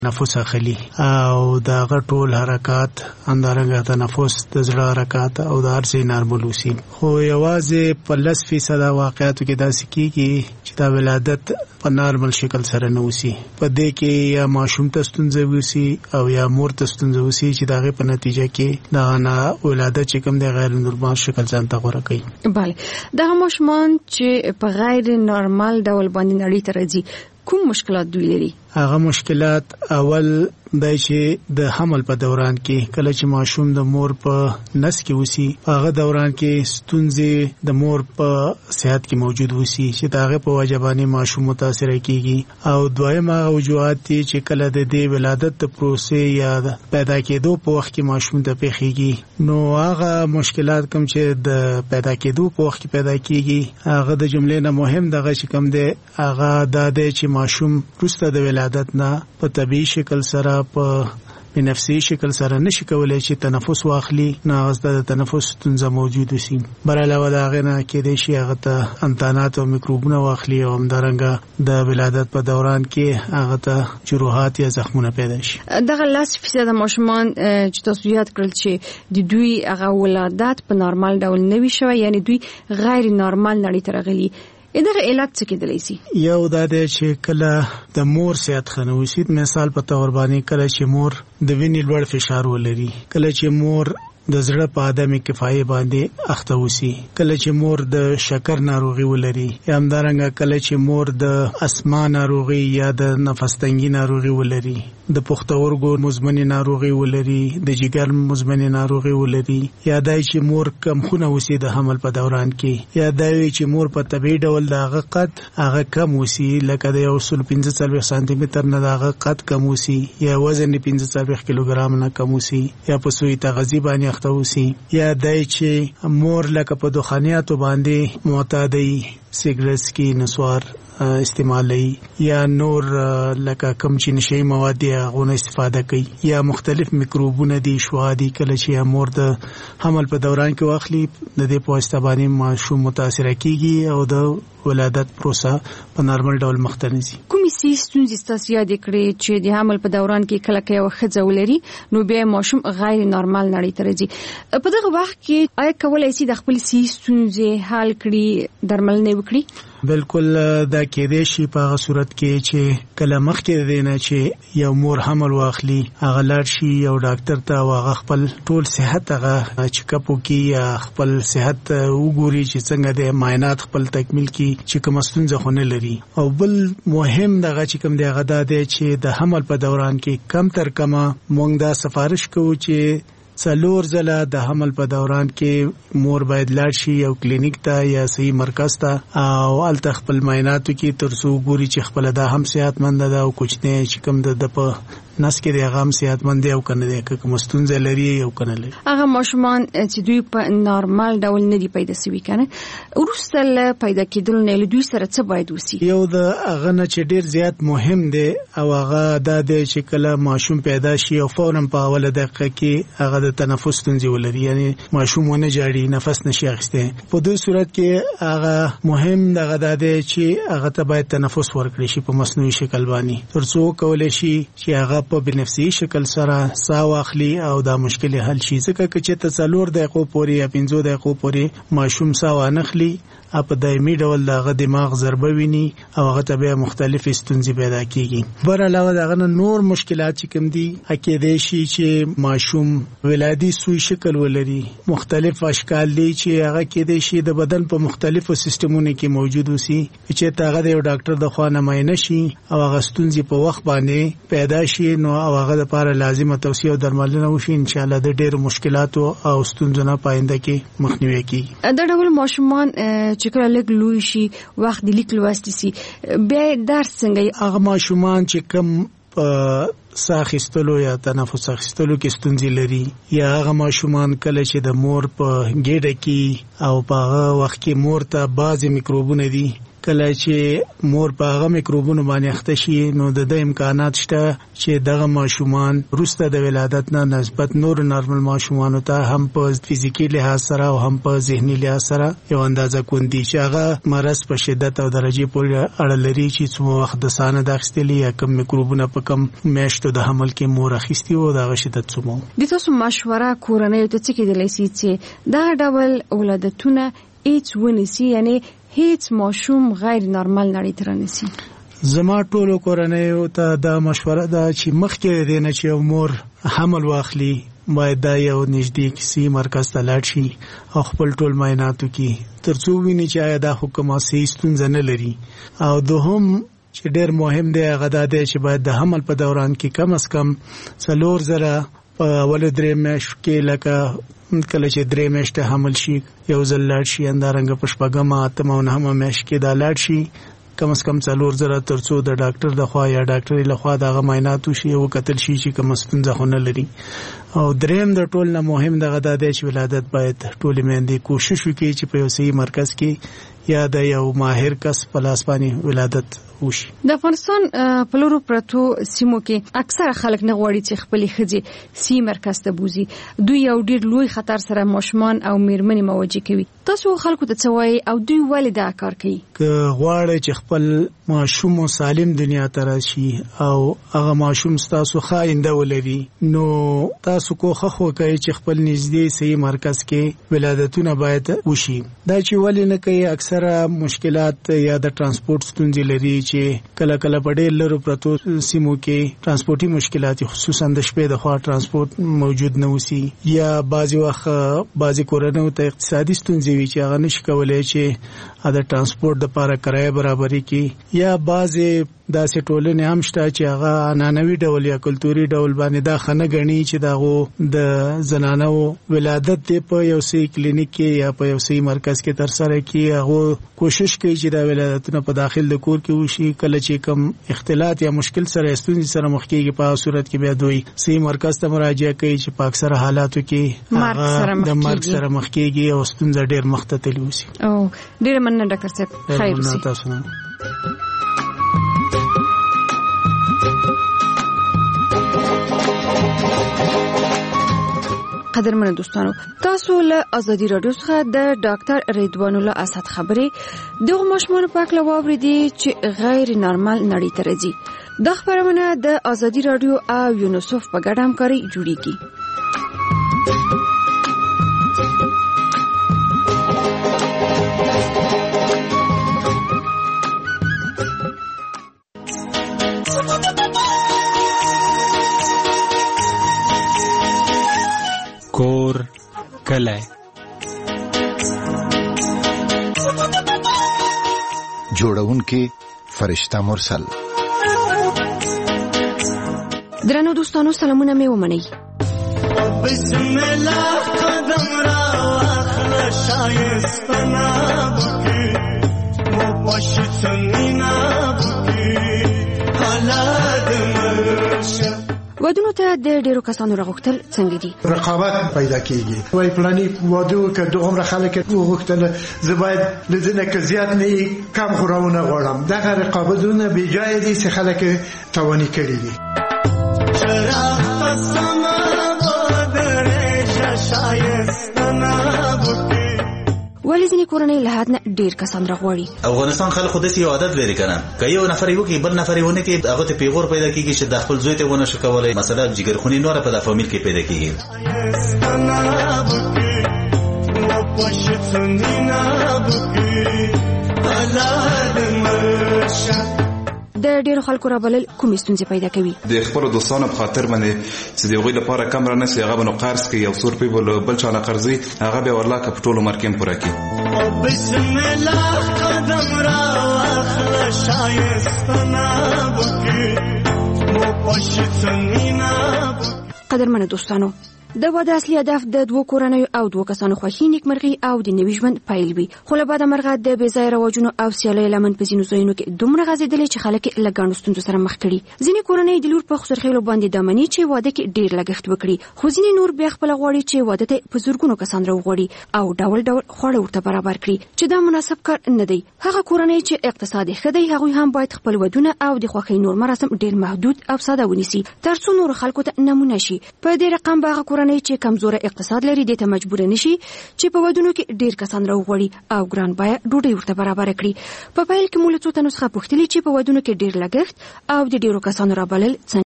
نفس اخلي او دا غټول حرکات اندرنګ تنفس د زړه حرکات او د ارسي نارمل وسی خو یوازې په 10% واقعاتو کې دا سکیږي چې دا ولادت په نارمل شکل سره نه وسی په دې کې یا ماشوم ته ستونزه وسی او یا مور ته ستونزه وسی چې داغه په نتیجه کې دا نه ولادت چې کوم د غیر نورمال شکل ځان ته غوړه کوي. بله دا ماشومان چې په غیر نورمال ډول باندې نړۍ ته راځي کوم مشکلات دوی لري؟ هغه مشکلات اول د چې د حمل په دوران کې کله چې ماشوم د مور په نس کې وسی هغه دوران کې ستونزې د مور په صحت کې موجود وسی چې داغه په وجبانی ماشوم متاثر کیږي او دویم هغه وجوهات چې کله د دې ولادت د پروسې یا پیدا کېدو په وخت کې ماشوم ته پیښیږي نو هغه مشکلات کوم چې د پیدا کېدو په وخت کې پیدا کیږي هغه د جملې نه مهم دغه چې کوم دی هغه د دې چې ماشوم پرسته د ولادت نه په طبيعي شکل سره په بنفسي شکل سره نشي کولای چې تنفس واخلي ناغز د تنفس ستونزه موجود وي بر علاوه دا غنه کې د شي هغه ته انتانات او میکروبونه واخلي او همدارنګه د ولادت په دوران کې هغه ته جروحات یا زخمونه پیدا شي. دغه 10% ماشومان چې تاسو یاد کړل چې د دوی هغه ولادت په نارمال ډول نه وي شوی یعنی دوی غیر نارمال نړۍ ته راغلي دغه علاج څه کېدلی شي؟ یو دا دی چې کله د مور صحت خنوسید مثال په تور باندې کله چې مور د وینې لوړ فشار ولري کله چې مور د زړه په عدم کفایه باندې اخته وسی کله چې مور د شکر ناروغي ولري یا همدارنګه کله چې مور د اسما ناروغي یا د نفس تنګي ناروغي ولري د پښتورګو مزمن ناروغي ولري د جګر مزمن ناروغي ولري یا دای چې مور کم خونه وسی د حمل په دوران کې یا دای چې مور په طبيعي ډول دغه قد هغه کم وسی لکه د 1.45 سانتي متر نه دغه قد کم وسی یا وزن 15 کیلوګرام نه کم وسی یا په سوی تغذیه باندې اختوسی یا دای چې مور لکه په دخانیاتو باندې معتادی سیګریټ کی نسوار استعمالي یا نور لکه کم چې نشي مواد غو استفاده کوي یا مختلف میکروبونه دي شوادي کله چې مور د حمل په دوران کې واخلي د دې په واسطه باندې ماشوم متاثر کیږي او د ولادت پروسه په نارمل ډول مختنسي. کومې ستونزې تاسو یاد کړئ چې د حمل په دوران کې کله کې یو ښځه ولري نو بیا ماشوم غیر نارمال نړۍ ته راځي په دغه وخت کې آیا کولای شي د خپل ستونزې حل کړي درملنه وکړي؟ بالکل دا کېدې شي په صورت کې چې کله مخکې دینه چې یو مور حمل واخلي هغه لار شي یو ډاکټر ته واغ خپل ټول صحت هغه چیک اپ وکي یا خپل صحت وګوري چې څنګه د معاینات خپل تکمیل کی چې کوم ستونزه خونه لري او بل مهم دغه چې کوم دی غدا دی چې د حمل په دوران کې کم تر کمه مونږ دا سفارش کوو چې څلور ځله د حمل په دوران کې مور باید لاړ شي یو کلینیک ته یا صحیح مرکز ته او الته خپل معایناتو کې ترڅو ګوري چې خپل دا هم صحتمند ده او کوچنی چې کوم د په نس کې د غام صحتمند دی او کنه دی کوم ستونزه لري او کنه لري هغه ماشومان چې دوی په نارمال ډول نه دی پیدا شوی کنه ورسره پیدا کېدل نه دوی سره څه باید وسی؟ یو د هغه نه چې ډیر زیات مهم دی او هغه د چې کله ماشوم پیدا شي او فورا په اوله دقیقه کې هغه د تنفس ستونزې ولري یعنی ماشوم ونه جاړي نفس نشي اخیسته په دې صورت کې هغه مهم دغه د چې هغه ته باید تنفس ورکړي شي په مصنوعي شکل باندې ترڅو کولای شي چې هغه په بنفسي شکل سره سا واخلي او دا مشکل حل شي ځکه چې ته 4 دقیقو پورې یا 15 دقیقو پورې ماشوم سا وانخلي په دایمي ډول دغه دماغ ضربه ویني او هغه ته به مختلف ستونزې پیدا کیږي بر علاوه دغه نور مشکلات چې کوم دي اکیدې شي چې ماشوم ولادي سوی شکل ولري مختلف اشکال دي چې هغه کېدې شي د بدن په مختلفو سیستمونو کې موجود وي چې تاغه د ډاکټر د خوا نه معاینه شي او هغه ستونزې په وخت باندې پیدا شي نو هغه لپاره لازمه توصیه او درملنه وشي ان شاء الله د ډېر مشکلاتو او ستونزو نه پاینده کې مخنیوي کیږي. دا ډول ماشومان چې کله لږ لوی شي وخت د لیک لوستي سي بیا درس څنګه هغه ماشومان چې کم ساخستلو یا تنفس اخستلو کې ستونزې لري یا هغه ماشومان کله چې د مور په ګډه کې او په هغه وخت کې مور ته بعضی میکروبونه دي کله چې مور په هغه میکروبونو باندې اخته شي نو د امکانات شته چې دغه ماشومان وروسته د ولادت نه نسبت نور نارمل ماشومانو ته هم په فزیکی لحاظ سره او هم په ذهني لحاظ سره یو اندازه کوندي چې هغه مرض په شدت او درجه پورې اړه لري چې څو وخت د سانه د اخیستلي یا کوم میکروبونه په کم میاشتو د حمل کې مور اخیستي او دغه شدت څومره د تاسو مشوره کورنۍ ته څه کېدلی شي چې دا ډول ولادتونه هیڅ ونیسي یعنی هیڅ ماشوم غیر نارمل نړۍ ته رانیسي؟ زما ټولو کورنۍ ته دا مشوره ده چې مخکې د نه چې مور حمل واخلي باید دا یو نږدې کسی مرکز ته لاړ شي او خپل ټول معاینات وکړي ترڅو ویني چې آیا دا حکم اساسي ستونزه نه لري. او دوهم چې ډېر مهم دی هغه دا دی چې باید د حمل په دوران کې کم از کم 4 زره په اول درې میاشتو کې لکه کله چې 3 میاشتې حمل شي یو ځل لاړ شي اندارنګ په شپږمه اتمه او نهمه میاشت کې دا لاړ شي کم از کم 4 زره ترڅو د ډاکټر د خوا یا ډاکټري له خوا دغه معاینات وشي او کتل شي چې کوم ستونزه خو نه لري. او دریم د ټول نه مهم دغه د چې ولادت باید ټول میندې کوشش وکړي چې په یو صحیح مرکز کې یا د یو ماهر کس په لاس باندې ولادت وشي. د افغانستان په لورو پرتو سیمو کې اکثره خلک نه غواړي چې خپل ښځې سی مرکز ته بوزي. دوی یو ډیر لوی خطر سره ماشومان او میرمنې مواجه کوي. تاسو خلکو ته څه وایي او دوی ولې دا کار کوي؟ که غواړي چې خپل ماشوم سالم دنیا ته راشي او هغه ماشوم تاسو خاینده ولري نو تاسو کوخه خو کوي چې خپل نږدې صحیح مرکز کې ولادتونه باید وشي. دا چې ولې نه کوي اکثره مشکلات یا د ترانسپورت ستونزې لري چې کله کله په ډېر لرو پرتو سیمو کې ترانسپورتي مشکلات خصوصا د شپې د خوا ترانسپورت موجود نه وسی یا بعضی وخت بعضی کورنۍ ته اقتصادي ستونزې وي چې هغه نشي کولای چې د ترانسپورت د لپاره کرایه برابرۍ کې یا بعضی داسې ټولنې هم شته چې هغه عنعنوي ډول یا کلتوري ډول باندې دا خنه غني چې داغو د زنانو ولادت په یو صحیح کلینیک کې یا په یو صحیح مرکز کې تر سره کې هغه کوشش کوي چې دا ولادتونه په داخل د کور کې وشي. کله چې کوم اختلاط یا مشکل سره ستونزې سره مخ کېږي په صورت کې بیا دوی صحیح مرکز ته مراجعه کوي چې په اکثره حالاتو کې د مرګ سره مخ کېږي او ستونزه ډېر مخ ته تللی وي. او ډېر مننه ډاکټر صاحب. خیر اوسئ. تاسو قدرمن دوستانو تاسو له ازادي رادیو څخه د ډاکټر رضوان الله اسد خبرې دغه ماشومان په اړه واوریدي چې غیر نارمل نړۍ ته راځي. د خبرونه د ازادي رادیو او یونیسف په ګډه همکاري جوړیږي. کور کلی جوړونکي فرشته مرسل. درنو دوستانو سلامونه مې ومنئ. بسم الله قدم را واخله شایستنا بکی مو پشتنینا بکی حالات مرشه. ودونو ته د ډیرو کسانو راغوښتل څنګه دي؟ رقابت پیدا کیږي. وای پلاني واده که دومره خلک وغوښتل زه باید لزنه که زیات نه کم خوراونه غواړم. دغه رقابتونه بی جای دي چې خلک توانی کړي دي. چراغ قسم بدر شایستنا بکی ولی ځینې کورنۍ له حد نه ډیر کسان راغواړي. افغانستان خلک خو داسې یو عادت لري کنه که یو نفر یو کې بل نفر یونه کې هغه ته پیغور پیدا کیږي چې د خپل زوی ته ونه شو کولای مثلا جګرخونی نور په د فامیل کې پیدا کیږي. د ډیرو خلکو رابلل کومې ستونزې پیدا کوي؟ د خپل دوستانو په خاطر باندې چې د هغوی لپاره کم را نشي هغه به نو قرض کوي او سور پیبل بل چا نه قرضي هغه به ورلا که په ټولو مرکم پوره کوي. بسم الله قدم را واخله شایستنا بکی مو پشتنینا. قدرمن دوستانو د واده اصلي هدف د دوه کورنیو او دوه کسانو خوښي، نیکمرغي او د نوي ژوند پیل وي. خو له بعده مرغه د بې ځایه رواجونو او سیالیو لمن په ځینو ځایونو کې دومره غځېدلې چې خلک له ګڼو ستونزو سره مخ کړي. ځینې کورنۍ د لور په خسرخېلو باندې د مني چې واده کې ډېر لګښت وکړي، خو ځینې نور بیا خپل غواړي چې واده ته په زرګونو کسان راوغواړي او ډول ډول خواړه ورته برابر کړي چې دا مناسب کار نه دی. هغه کورنۍ چې اقتصاد ښه دی هغوی هم باید خپل ودونه او د خوښۍ نور مراسم ډېر محدود او ساده ونیسي ترڅو نور خلکو ته نمونه شي. په دې رقم به هغه کورنۍ چې کمزوره اقتصاد لري دې ته مجبور نشي چې په ودونو کې ډېر کسان راوغواړي او ګران بیه ډوډۍ ورته برابر کړي. په پیل کې مو له څو تنو څخه پوښتلي چې په ودونو کې ډېر لګښت او د ډېرو کسانو رابلل